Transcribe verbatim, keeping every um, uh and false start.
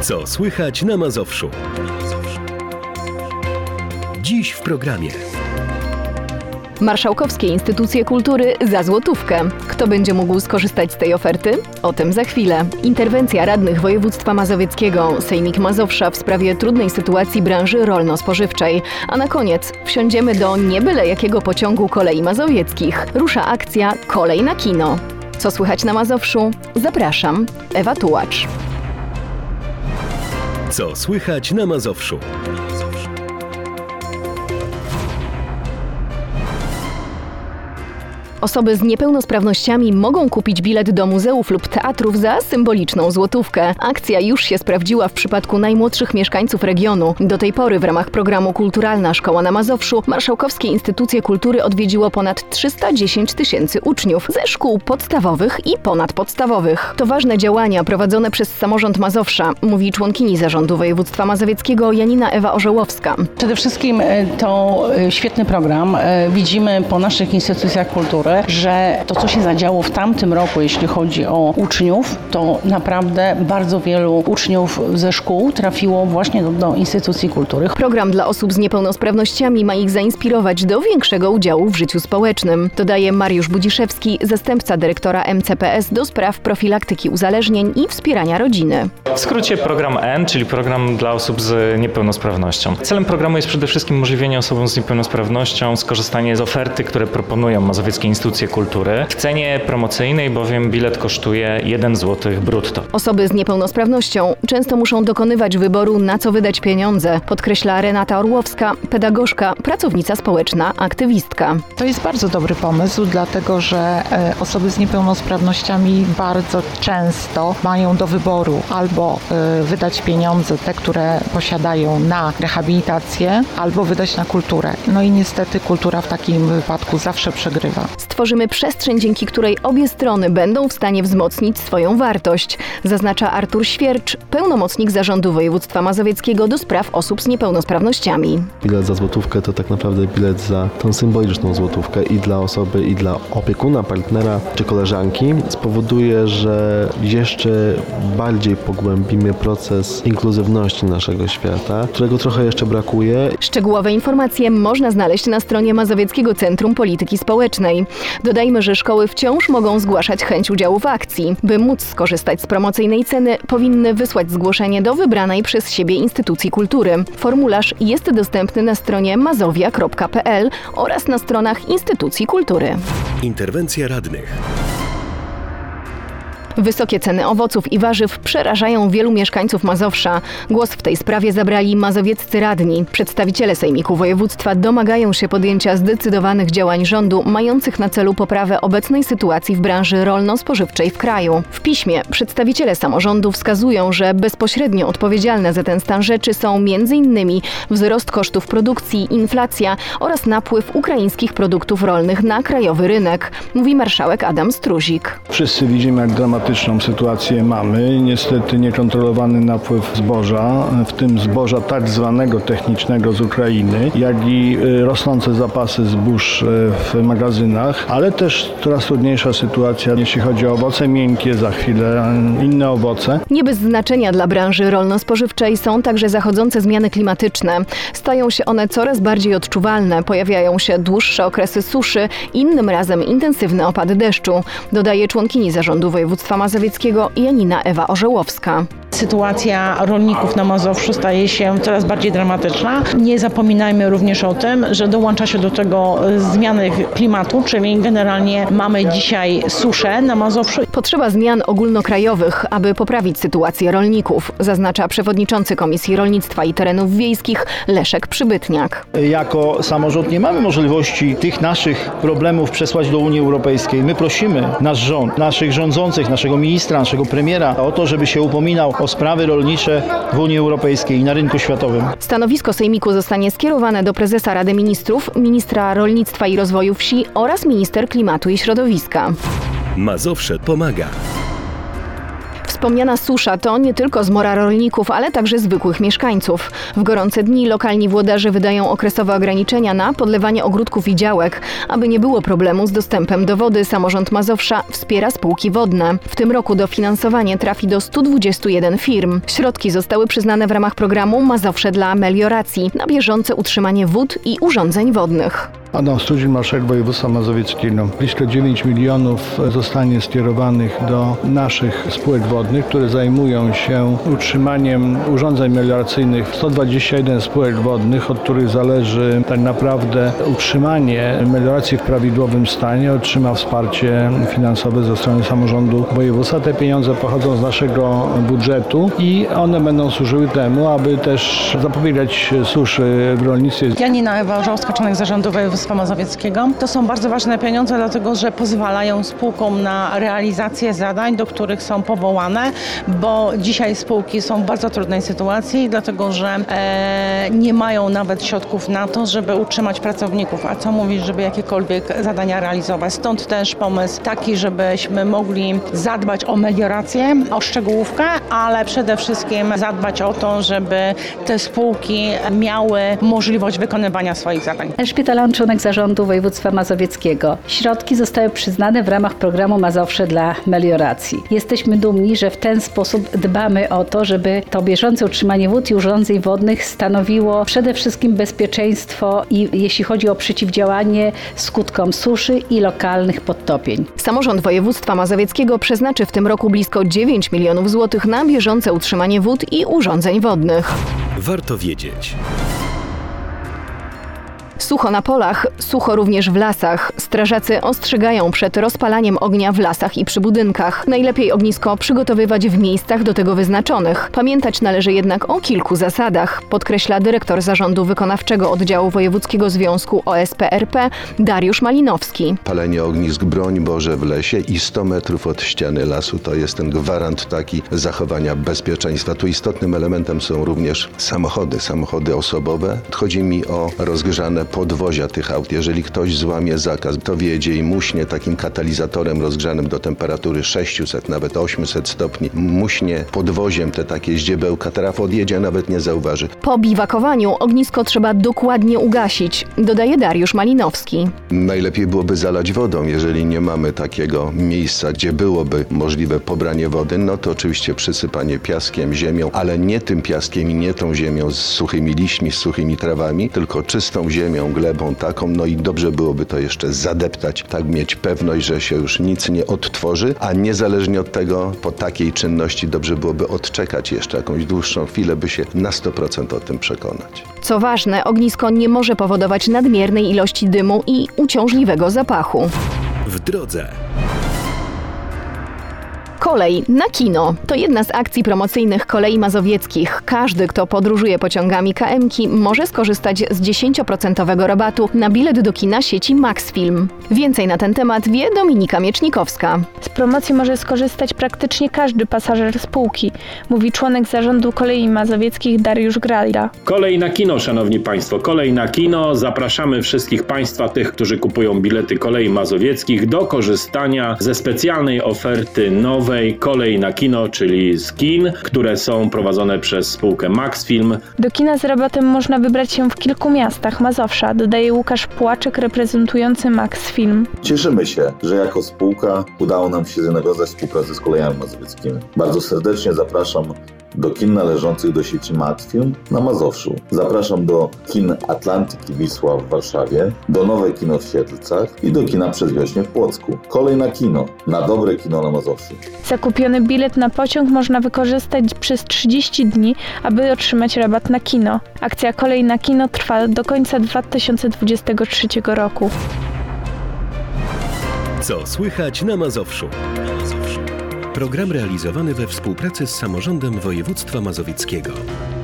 Co słychać na Mazowszu? Dziś w programie. Marszałkowskie instytucje kultury za złotówkę. Kto będzie mógł skorzystać z tej oferty? O tym za chwilę. Interwencja radnych województwa mazowieckiego, Sejmik Mazowsza w sprawie trudnej sytuacji branży rolno-spożywczej. A na koniec wsiądziemy do nie byle jakiego pociągu kolei mazowieckich. Rusza akcja Kolej na kino. Co słychać na Mazowszu? Zapraszam, Ewa Tułacz. Co słychać na Mazowszu? Osoby z niepełnosprawnościami mogą kupić bilet do muzeów lub teatrów za symboliczną złotówkę. Akcja już się sprawdziła w przypadku najmłodszych mieszkańców regionu. Do tej pory w ramach programu Kulturalna Szkoła na Mazowszu marszałkowskie instytucje kultury odwiedziło ponad trzysta dziesięć tysięcy uczniów ze szkół podstawowych i ponadpodstawowych. To ważne działania prowadzone przez samorząd Mazowsza, mówi członkini zarządu województwa mazowieckiego Janina Ewa Orzełowska. Przede wszystkim to świetny program. Widzimy po naszych instytucjach kultury, że to, co się zadziało w tamtym roku, jeśli chodzi o uczniów, to naprawdę bardzo wielu uczniów ze szkół trafiło właśnie do, do instytucji kultury. Program dla osób z niepełnosprawnościami ma ich zainspirować do większego udziału w życiu społecznym, dodaje Mariusz Budziszewski, zastępca dyrektora M C P S do spraw profilaktyki uzależnień i wspierania rodziny. W skrócie program N, czyli program dla osób z niepełnosprawnością. Celem programu jest przede wszystkim umożliwienie osobom z niepełnosprawnością skorzystanie z oferty, które proponują mazowieckie instytucje kultury. W cenie promocyjnej bowiem bilet kosztuje jeden złoty brutto. Osoby z niepełnosprawnością często muszą dokonywać wyboru, na co wydać pieniądze, podkreśla Renata Orłowska, pedagogzka, pracownica społeczna, aktywistka. To jest bardzo dobry pomysł, dlatego że osoby z niepełnosprawnościami bardzo często mają do wyboru albo wydać pieniądze, te, które posiadają, na rehabilitację, albo wydać na kulturę. No i niestety kultura w takim wypadku zawsze przegrywa. Stworzymy przestrzeń, dzięki której obie strony będą w stanie wzmocnić swoją wartość, zaznacza Artur Świercz, pełnomocnik Zarządu Województwa Mazowieckiego do spraw osób z niepełnosprawnościami. Bilet za złotówkę to tak naprawdę bilet za tą symboliczną złotówkę i dla osoby, i dla opiekuna, partnera czy koleżanki. Spowoduje, że jeszcze bardziej pogłębimy proces inkluzywności naszego świata, którego trochę jeszcze brakuje. Szczegółowe informacje można znaleźć na stronie Mazowieckiego Centrum Polityki Społecznej. Dodajmy, że szkoły wciąż mogą zgłaszać chęć udziału w akcji. By móc skorzystać z promocyjnej ceny, powinny wysłać zgłoszenie do wybranej przez siebie instytucji kultury. Formularz jest dostępny na stronie mazowia kropka p l oraz na stronach instytucji kultury. Interwencja radnych. Wysokie ceny owoców i warzyw przerażają wielu mieszkańców Mazowsza. Głos w tej sprawie zabrali mazowieccy radni. Przedstawiciele Sejmiku Województwa domagają się podjęcia zdecydowanych działań rządu mających na celu poprawę obecnej sytuacji w branży rolno-spożywczej w kraju. W piśmie przedstawiciele samorządu wskazują, że bezpośrednio odpowiedzialne za ten stan rzeczy są między innymi wzrost kosztów produkcji, inflacja oraz napływ ukraińskich produktów rolnych na krajowy rynek, mówi marszałek Adam Struzik. Wszyscy widzimy, jak dramatyczną sytuację mamy. Niestety niekontrolowany napływ zboża, w tym zboża tak zwanego technicznego z Ukrainy, jak i rosnące zapasy zbóż w magazynach, ale też coraz trudniejsza sytuacja, jeśli chodzi o owoce miękkie, za chwilę inne owoce. Nie bez znaczenia dla branży rolno-spożywczej są także zachodzące zmiany klimatyczne. Stają się one coraz bardziej odczuwalne, pojawiają się dłuższe okresy suszy, innym razem intensywne opady deszczu, dodaje członkini Zarządu Województwa Mazowieckiego Janina Ewa Orzełowska. Sytuacja rolników na Mazowszu staje się coraz bardziej dramatyczna. Nie zapominajmy również o tym, że dołącza się do tego zmiany klimatu, czyli generalnie mamy dzisiaj suszę na Mazowszu. Potrzeba zmian ogólnokrajowych, aby poprawić sytuację rolników, zaznacza przewodniczący Komisji Rolnictwa i Terenów Wiejskich Leszek Przybytniak. Jako samorząd nie mamy możliwości tych naszych problemów przesłać do Unii Europejskiej. My prosimy nasz rząd, naszych rządzących, naszego ministra, naszego premiera o to, żeby się upominał o sprawy rolnicze w Unii Europejskiej i na rynku światowym. Stanowisko Sejmiku zostanie skierowane do prezesa Rady Ministrów, ministra rolnictwa i rozwoju wsi oraz minister klimatu i środowiska. Mazowsze pomaga. Wspomniana susza to nie tylko zmora rolników, ale także zwykłych mieszkańców. W gorące dni lokalni włodarze wydają okresowe ograniczenia na podlewanie ogródków i działek. Aby nie było problemu z dostępem do wody, samorząd Mazowsza wspiera spółki wodne. W tym roku dofinansowanie trafi do stu dwudziestu jeden firm. Środki zostały przyznane w ramach programu Mazowsze dla melioracji na bieżące utrzymanie wód i urządzeń wodnych. Adam Studzień, marszałek województwa mazowieckiego. Blisko dziewięć milionów zostanie skierowanych do naszych spółek wodnych, które zajmują się utrzymaniem urządzeń melioracyjnych. sto dwadzieścia jeden spółek wodnych, od których zależy tak naprawdę utrzymanie melioracji w prawidłowym stanie, otrzyma wsparcie finansowe ze strony samorządu województwa. Te pieniądze pochodzą z naszego budżetu i one będą służyły temu, aby też zapobiegać suszy w rolnictwie. Janina Ewa Orzałowska, członek zarządu województwa mazowieckiego. To są bardzo ważne pieniądze, dlatego że pozwalają spółkom na realizację zadań, do których są powołane, bo dzisiaj spółki są w bardzo trudnej sytuacji, dlatego że e, nie mają nawet środków na to, żeby utrzymać pracowników, a co mówić, żeby jakiekolwiek zadania realizować. Stąd też pomysł taki, żebyśmy mogli zadbać o meliorację, o szczegółówkę, ale przede wszystkim zadbać o to, żeby te spółki miały możliwość wykonywania swoich zadań. Elżbieta Lan, członek zarządu województwa mazowieckiego. Środki zostały przyznane w ramach programu Mazowsze dla melioracji. Jesteśmy dumni, że w ten sposób dbamy o to, żeby to bieżące utrzymanie wód i urządzeń wodnych stanowiło przede wszystkim bezpieczeństwo i jeśli chodzi o przeciwdziałanie skutkom suszy i lokalnych podtopień. Samorząd województwa mazowieckiego przeznaczy w tym roku blisko dziewięć milionów złotych na bieżące utrzymanie wód i urządzeń wodnych. Warto wiedzieć. Sucho na polach, sucho również w lasach. Strażacy ostrzegają przed rozpalaniem ognia w lasach i przy budynkach. Najlepiej ognisko przygotowywać w miejscach do tego wyznaczonych. Pamiętać należy jednak o kilku zasadach, podkreśla dyrektor Zarządu Wykonawczego Oddziału Wojewódzkiego Związku O S P R P Dariusz Malinowski. Palenie ognisk, broń Boże, w lesie i sto metrów od ściany lasu to jest ten gwarant taki zachowania bezpieczeństwa. Tu istotnym elementem są również samochody, samochody osobowe. Chodzi mi o rozgrzane podwozia tych aut. Jeżeli ktoś złamie zakaz, to wiedzie i muśnie takim katalizatorem rozgrzanym do temperatury sześćset, nawet osiemset stopni, muśnie podwoziem te takie zdziebełka, traf odjedzie, nawet nie zauważy. Po biwakowaniu ognisko trzeba dokładnie ugasić, dodaje Dariusz Malinowski. Najlepiej byłoby zalać wodą. Jeżeli nie mamy takiego miejsca, gdzie byłoby możliwe pobranie wody, no to oczywiście przysypanie piaskiem, ziemią, ale nie tym piaskiem i nie tą ziemią z suchymi liśćmi, z suchymi trawami, tylko czystą ziemią, glebą taką, no i dobrze byłoby to jeszcze zadeptać, tak mieć pewność, że się już nic nie odtworzy, a niezależnie od tego, po takiej czynności dobrze byłoby odczekać jeszcze jakąś dłuższą chwilę, by się na sto procent o tym przekonać. Co ważne, ognisko nie może powodować nadmiernej ilości dymu i uciążliwego zapachu. W drodze. Kolej na kino to jedna z akcji promocyjnych Kolei Mazowieckich. Każdy, kto podróżuje pociągami K M ki, może skorzystać z dziesięcioprocentowego rabatu na bilet do kina sieci Maxfilm. Więcej na ten temat wie Dominika Miecznikowska. Z promocji może skorzystać praktycznie każdy pasażer spółki, mówi członek zarządu Kolei Mazowieckich Dariusz Grajda. Kolej na kino, szanowni państwo, kolej na kino. Zapraszamy wszystkich państwa, tych, którzy kupują bilety Kolei Mazowieckich, do korzystania ze specjalnej oferty nowej Kolej na kino, czyli z kin, które są prowadzone przez spółkę Maxfilm. Do kina z rabatem można wybrać się w kilku miastach Mazowsza, dodaje Łukasz Płaczek reprezentujący Maxfilm. Cieszymy się, że jako spółka udało nam się nawiązać współpracę z Kolejami Mazowieckimi. Bardzo serdecznie zapraszam do kin należących do sieci Maxfilm na Mazowszu. Zapraszam do kin Atlantyk i Wisła w Warszawie, do Nowe Kino w Siedlcach i do kina Przedwiośnie w Płocku. Kolej na kino, na dobre kino na Mazowszu. Zakupiony bilet na pociąg można wykorzystać przez trzydzieści dni, aby otrzymać rabat na kino. Akcja Kolej na kino trwa do końca dwa tysiące dwudziestego trzeciego roku. Co słychać na Mazowszu? Program realizowany we współpracy z Samorządem Województwa Mazowieckiego.